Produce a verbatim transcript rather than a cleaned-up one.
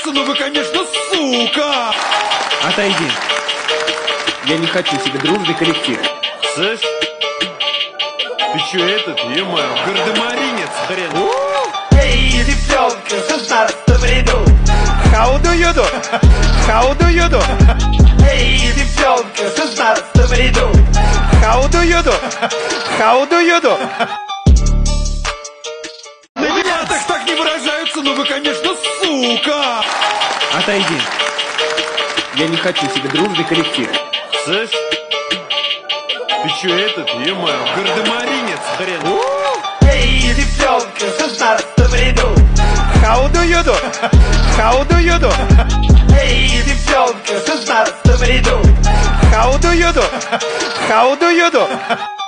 выражаются, но вы, конечно, сука! Отойди. Я не хочу себе дружный коллектив. Слышь? Ты чё этот, е-мое, гардемаринец, хрен? Эй, девчонка, в шестнадцатом ряду. How do you do? How do you do? Эй, девчонка, в шестнадцатом ряду. How do you do? How do you do? На меня так так не выражаются, но вы, конечно, сука! Отойди. Я не хочу себе дружный коллектив. Слышь? Ты чё этот, е-мое, гардемаринец, хрен? Эй, девчонка, в шестнадцатом ряду. How do you do? How do you do? Эй, девчонка, в шестнадцатом ряду. How do you do? How do you do?